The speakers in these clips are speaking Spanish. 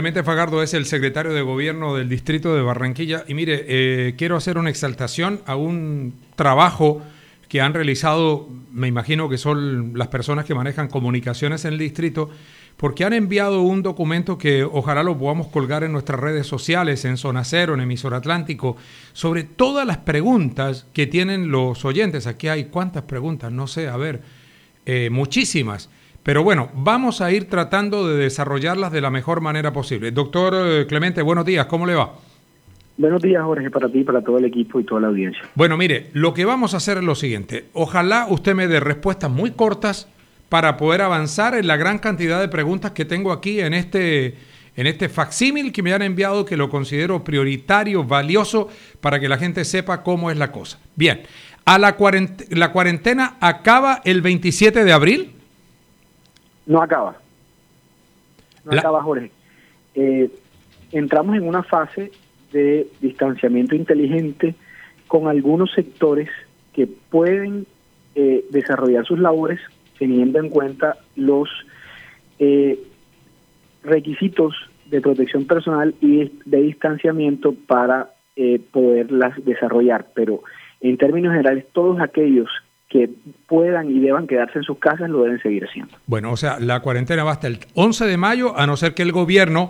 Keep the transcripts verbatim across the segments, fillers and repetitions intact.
Clemente Fagardo es el secretario de Gobierno del Distrito de Barranquilla y mire, eh, quiero hacer una exaltación a un trabajo que han realizado, me imagino que son las personas que manejan comunicaciones en el distrito, porque han enviado un documento que ojalá lo podamos colgar en nuestras redes sociales, en Zona Cero, en Emisor Atlántico, sobre todas las preguntas que tienen los oyentes. Aquí hay cuántas preguntas, no sé, a ver, eh, muchísimas. Pero bueno, vamos a ir tratando de desarrollarlas de la mejor manera posible. Doctor Clemente, buenos días, ¿cómo le va? Buenos días, Jorge, para ti, para todo el equipo y toda la audiencia. Bueno, mire, lo que vamos a hacer es lo siguiente. Ojalá usted me dé respuestas muy cortas para poder avanzar en la gran cantidad de preguntas que tengo aquí en este, en este facsímil que me han enviado, que lo considero prioritario, valioso, para que la gente sepa cómo es la cosa. Bien, ¿a la cuarentena, la cuarentena acaba el veintisiete de abril? No acaba. No La... acaba, Jorge. Eh, entramos en una fase de distanciamiento inteligente con algunos sectores que pueden eh, desarrollar sus labores teniendo en cuenta los eh, requisitos de protección personal y de distanciamiento para eh, poderlas desarrollar. Pero en términos generales, todos aquellos que puedan y deban quedarse en sus casas lo deben seguir haciendo. Bueno, o sea, la cuarentena va hasta el once de mayo, a no ser que el gobierno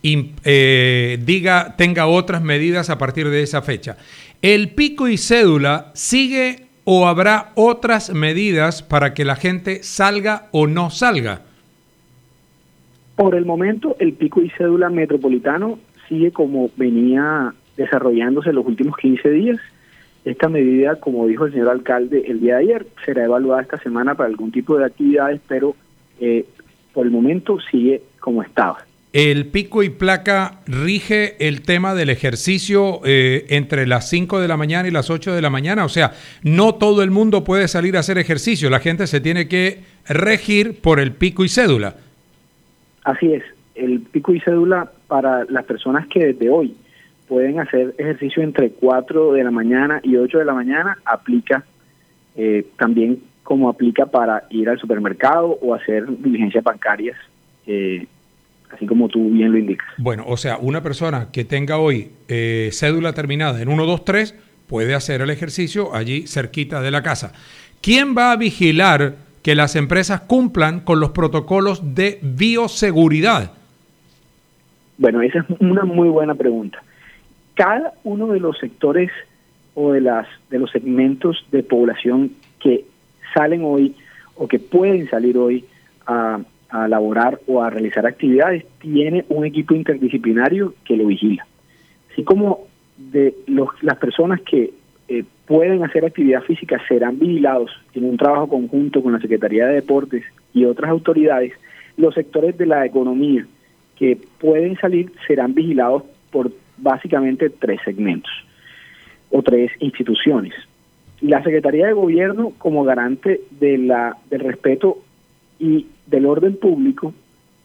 eh, diga, tenga otras medidas a partir de esa fecha. ¿El pico y cédula sigue o habrá otras medidas para que la gente salga o no salga? Por el momento, el pico y cédula metropolitano sigue como venía desarrollándose los últimos quince días. Esta medida, como dijo el señor alcalde el día de ayer, será evaluada esta semana para algún tipo de actividades, pero eh, por el momento sigue como estaba. El pico y placa rige el tema del ejercicio eh, entre las cinco de la mañana y las ocho de la mañana. O sea, no todo el mundo puede salir a hacer ejercicio. La gente se tiene que regir por el pico y cédula. Así es. El pico y cédula para las personas que desde hoy pueden hacer ejercicio entre cuatro de la mañana y ocho de la mañana, aplica eh, también como aplica para ir al supermercado o hacer diligencias bancarias, eh, así como tú bien lo indicas. Bueno, o sea, una persona que tenga hoy eh, cédula terminada en uno, dos, tres puede hacer el ejercicio allí cerquita de la casa. ¿Quién va a vigilar que las empresas cumplan con los protocolos de bioseguridad? Bueno, esa es una muy buena pregunta. Cada uno de los sectores o de las de los segmentos de población que salen hoy o que pueden salir hoy a, a laborar o a realizar actividades tiene un equipo interdisciplinario que lo vigila. Así como de los, las personas que eh, pueden hacer actividad física serán vigilados en un trabajo conjunto con la Secretaría de Deportes y otras autoridades, los sectores de la economía que pueden salir serán vigilados por básicamente tres segmentos o tres instituciones. La Secretaría de Gobierno, como garante de la del respeto y del orden público,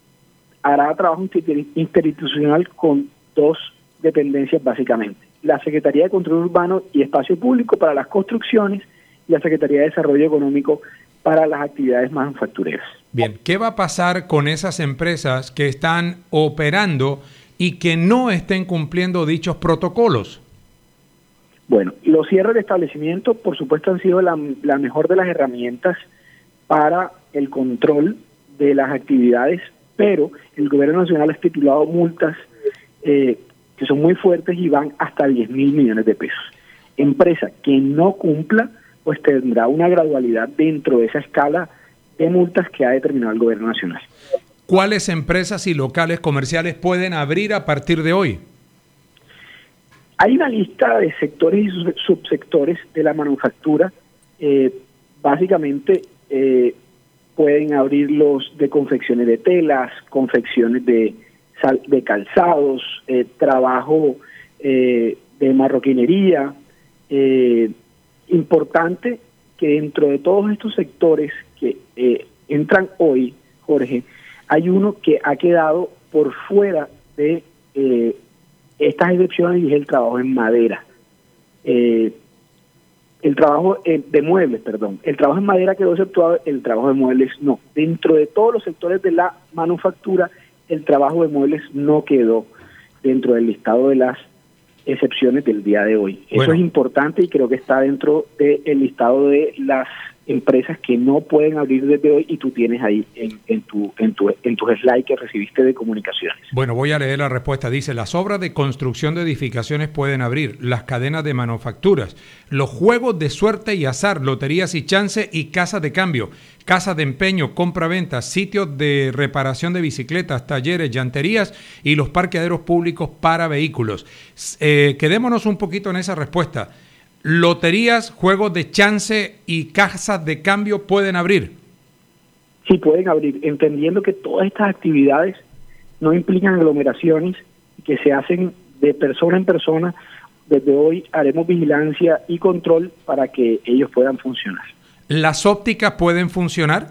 hará trabajo interinstitucional con dos dependencias básicamente: la Secretaría de Control Urbano y Espacio Público para las construcciones y la Secretaría de Desarrollo Económico para las actividades manufactureras. Bien, ¿qué va a pasar con esas empresas que están operando y que no estén cumpliendo dichos protocolos? Bueno, los cierres de establecimiento, por supuesto, han sido la, la mejor de las herramientas para el control de las actividades, pero el Gobierno Nacional ha estipulado multas eh, que son muy fuertes y van hasta diez mil millones de pesos. Empresa que no cumpla, pues tendrá una gradualidad dentro de esa escala de multas que ha determinado el Gobierno Nacional. ¿Cuáles empresas y locales comerciales pueden abrir a partir de hoy? Hay una lista de sectores y subsectores de la manufactura. Eh, básicamente eh, pueden abrir los de confecciones de telas, confecciones de, de calzados, eh, trabajo eh, de marroquinería. Eh, importante que dentro de todos estos sectores que eh, entran hoy, Jorge, hay uno que ha quedado por fuera de eh, estas excepciones y es el trabajo en madera. Eh, el trabajo eh, de muebles, perdón. El trabajo en madera quedó exceptuado, el trabajo de muebles no. Dentro de todos los sectores de la manufactura, el trabajo de muebles no quedó dentro del listado de las excepciones del día de hoy. Eso bueno. es importante y creo que está dentro del listado de las empresas que no pueden abrir desde hoy y tú tienes ahí en, en tu en tu en tus slides que recibiste de comunicaciones. Bueno, voy a leer la respuesta. Dice, las obras de construcción de edificaciones pueden abrir, las cadenas de manufacturas, los juegos de suerte y azar, loterías y chance y casas de cambio, casas de empeño, compra-venta, sitios de reparación de bicicletas, talleres, llanterías y los parqueaderos públicos para vehículos. Eh, quedémonos un poquito en esa respuesta. ¿Loterías, juegos de chance y casas de cambio pueden abrir? Sí, pueden abrir, entendiendo que todas estas actividades no implican aglomeraciones, que se hacen de persona en persona. Desde hoy haremos vigilancia y control para que ellos puedan funcionar. ¿Las ópticas pueden funcionar?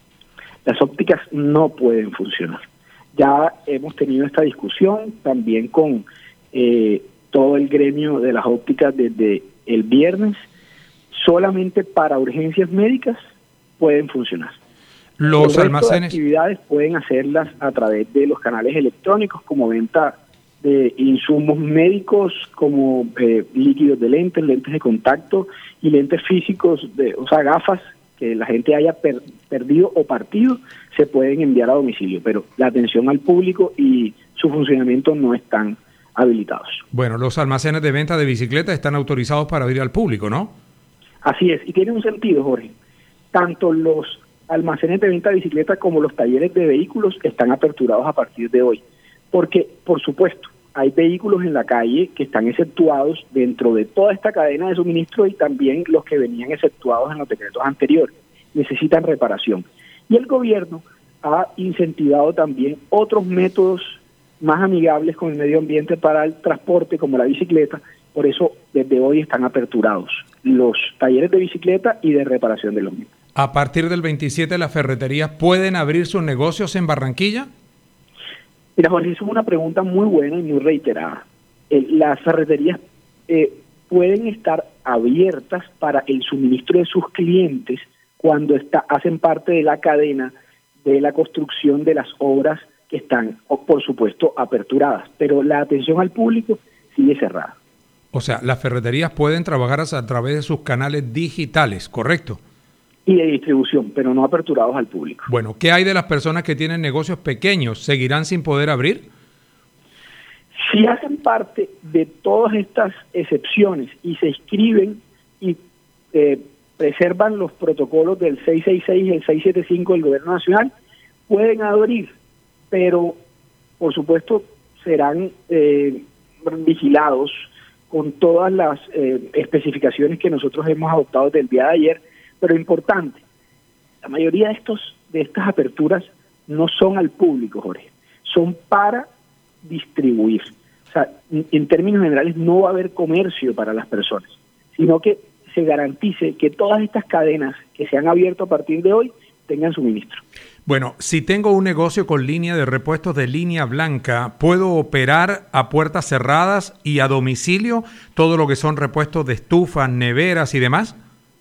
Las ópticas no pueden funcionar. Ya hemos tenido esta discusión también con eh, todo el gremio de las ópticas desde el viernes. Solamente para urgencias médicas pueden funcionar. Los el almacenes. Las actividades pueden hacerlas a través de los canales electrónicos, como venta de insumos médicos, como eh, líquidos de lentes, lentes de contacto y lentes físicos, de, o sea, gafas que la gente haya per, perdido o partido, se pueden enviar a domicilio, pero la atención al público y su funcionamiento no están habilitados. Bueno, los almacenes de venta de bicicletas están autorizados para abrir al público, ¿no? Así es, y tiene un sentido, Jorge. Tanto los almacenes de venta de bicicletas como los talleres de vehículos están aperturados a partir de hoy, porque, por supuesto, hay vehículos en la calle que están exceptuados dentro de toda esta cadena de suministro y también los que venían exceptuados en los decretos anteriores. Necesitan reparación. Y el gobierno ha incentivado también otros métodos más amigables con el medio ambiente para el transporte, como la bicicleta. Por eso, desde hoy están aperturados los talleres de bicicleta y de reparación de los mismos. ¿A partir del veintisiete las ferreterías pueden abrir sus negocios en Barranquilla? Mira, Jorge, eso es una pregunta muy buena y muy reiterada. Eh, las ferreterías eh, pueden estar abiertas para el suministro de sus clientes cuando está, hacen parte de la cadena de la construcción de las obras que están, o, por supuesto, aperturadas, pero la atención al público sigue cerrada. O sea, las ferreterías pueden trabajar a través de sus canales digitales, ¿correcto? Y de distribución, pero no aperturados al público. Bueno, ¿qué hay de las personas que tienen negocios pequeños? ¿Seguirán sin poder abrir? Si hacen parte de todas estas excepciones y se inscriben y eh, preservan los protocolos del seiscientos sesenta y seis y el seiscientos setenta y cinco del Gobierno Nacional, pueden abrir, pero por supuesto serán eh, vigilados con todas las eh, especificaciones que nosotros hemos adoptado desde el día de ayer. Pero importante, la mayoría de estos de estas aperturas no son al público, Jorge, son para distribuir. O sea, en términos generales no va a haber comercio para las personas, sino que se garantice que todas estas cadenas que se han abierto a partir de hoy tengan suministro. Bueno, si tengo un negocio con línea de repuestos de línea blanca, ¿puedo operar a puertas cerradas y a domicilio todo lo que son repuestos de estufas, neveras y demás?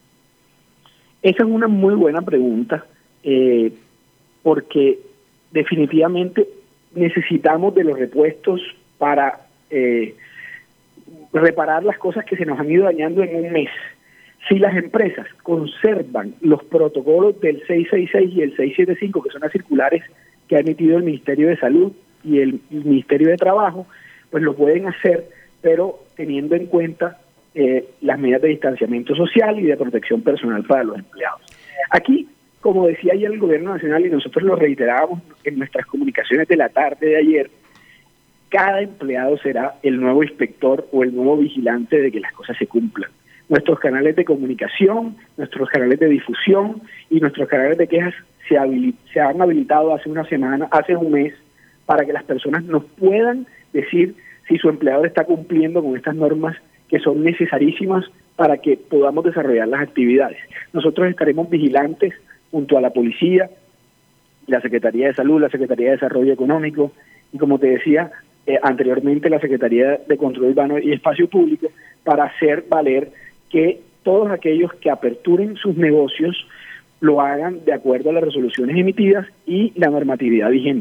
Esa es una muy buena pregunta, eh, porque definitivamente necesitamos de los repuestos para eh, reparar las cosas que se nos han ido dañando en un mes. Si las empresas conservan los protocolos del seiscientos sesenta y seis y el seiscientos setenta y cinco, que son las circulares que ha emitido el Ministerio de Salud y el, el Ministerio de Trabajo, pues lo pueden hacer, pero teniendo en cuenta eh, las medidas de distanciamiento social y de protección personal para los empleados. Aquí, como decía ayer el Gobierno Nacional, y nosotros lo reiterábamos en nuestras comunicaciones de la tarde de ayer, cada empleado será el nuevo inspector o el nuevo vigilante de que las cosas se cumplan. Nuestros canales de comunicación, nuestros canales de difusión y nuestros canales de quejas se, habilit- se han habilitado hace una semana, hace un mes, para que las personas nos puedan decir si su empleador está cumpliendo con estas normas que son necesarísimas para que podamos desarrollar las actividades. Nosotros estaremos vigilantes junto a la policía, la Secretaría de Salud, la Secretaría de Desarrollo Económico y, como te decía eh, anteriormente, la Secretaría de Control Urbano y Espacio Público, para hacer valer que todos aquellos que aperturen sus negocios lo hagan de acuerdo a las resoluciones emitidas y la normatividad vigente.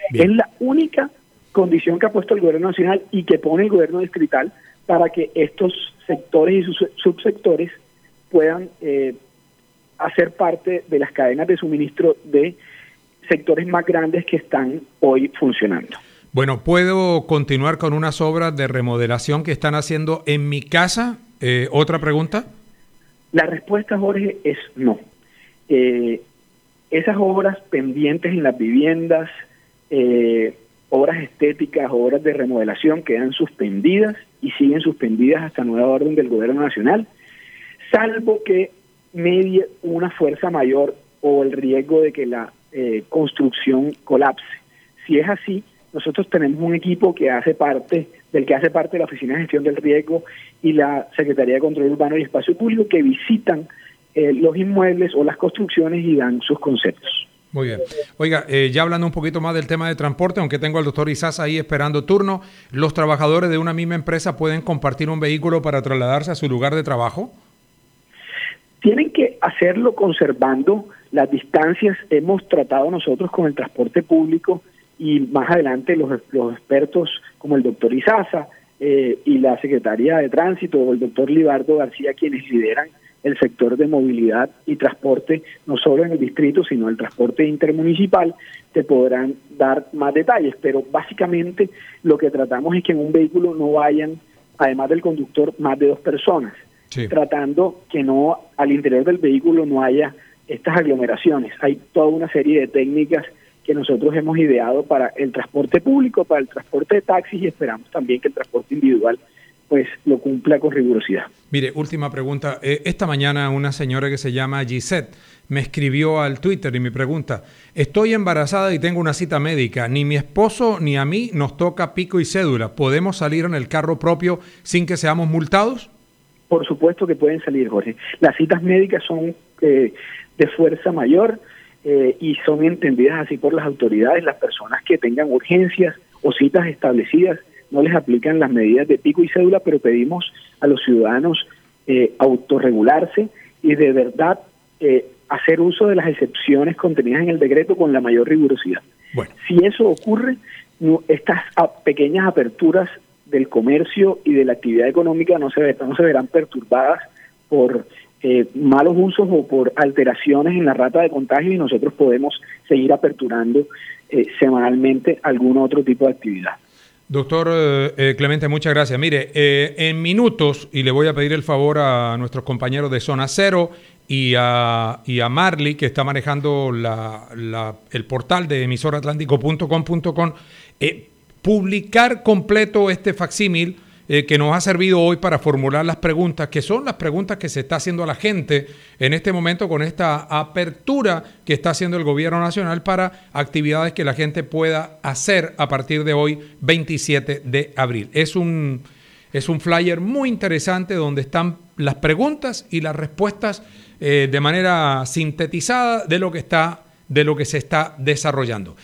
Bien. Es la única condición que ha puesto el gobierno nacional y que pone el gobierno distrital para que estos sectores y sus subsectores puedan eh, hacer parte de las cadenas de suministro de sectores más grandes que están hoy funcionando. Bueno, ¿puedo continuar con unas obras de remodelación que están haciendo en mi casa? Eh, ¿Otra pregunta? La respuesta, Jorge, es no. Eh, esas obras pendientes en las viviendas, eh, obras estéticas, obras de remodelación quedan suspendidas y siguen suspendidas hasta nueva orden del gobierno nacional, salvo que medie una fuerza mayor o el riesgo de que la eh, construcción colapse. Si es así, nosotros tenemos un equipo que hace parte, del que hace parte de la Oficina de Gestión del Riesgo y la Secretaría de Control Urbano y Espacio Público, que visitan eh, los inmuebles o las construcciones y dan sus conceptos. Muy bien. Oiga, eh, ya hablando un poquito más del tema de transporte, aunque tengo al doctor Izaza ahí esperando turno, ¿los trabajadores de una misma empresa pueden compartir un vehículo para trasladarse a su lugar de trabajo? Tienen que hacerlo conservando las distancias. Hemos tratado nosotros con el transporte público y más adelante los, los expertos como el doctor Izaza eh, y la Secretaría de Tránsito o el doctor Libardo García, quienes lideran el sector de movilidad y transporte, no solo en el distrito, sino el transporte intermunicipal, te podrán dar más detalles, pero básicamente lo que tratamos es que en un vehículo no vayan, además del conductor, más de dos personas, sí. Tratando que no al interior del vehículo no haya estas aglomeraciones. Hay toda una serie de técnicas que nosotros hemos ideado para el transporte público, para el transporte de taxis y esperamos también que el transporte individual pues lo cumpla con rigurosidad. Mire, última pregunta. Eh, esta mañana una señora que se llama Gisette me escribió al Twitter y me pregunta, estoy embarazada y tengo una cita médica, ni mi esposo ni a mí nos toca pico y cédula, ¿podemos salir en el carro propio sin que seamos multados? Por supuesto que pueden salir, Jorge. Las citas médicas son eh, de fuerza mayor eh, y son entendidas así por las autoridades. Las personas que tengan urgencias o citas establecidas no les aplican las medidas de pico y cédula, pero pedimos a los ciudadanos eh, autorregularse y de verdad eh, hacer uso de las excepciones contenidas en el decreto con la mayor rigurosidad. Bueno. Si eso ocurre, no, estas a, pequeñas aperturas del comercio y de la actividad económica no se, no se verán perturbadas por eh, malos usos o por alteraciones en la rata de contagio y nosotros podemos seguir aperturando eh, semanalmente algún otro tipo de actividad. Doctor eh, Clemente, muchas gracias. Mire, eh, en minutos, y le voy a pedir el favor a nuestros compañeros de Zona Cero y a, y a Marley, que está manejando la, la, el portal de emisor atlántico punto com punto com, eh, publicar completo este facsímil eh, que nos ha servido hoy para formular las preguntas, que son las preguntas que se está haciendo a la gente en este momento con esta apertura que está haciendo el gobierno nacional para actividades que la gente pueda hacer a partir de hoy, veintisiete de abril. Es un, es un flyer muy interesante donde están las preguntas y las respuestas eh, de manera sintetizada de lo que está, de lo que se está desarrollando.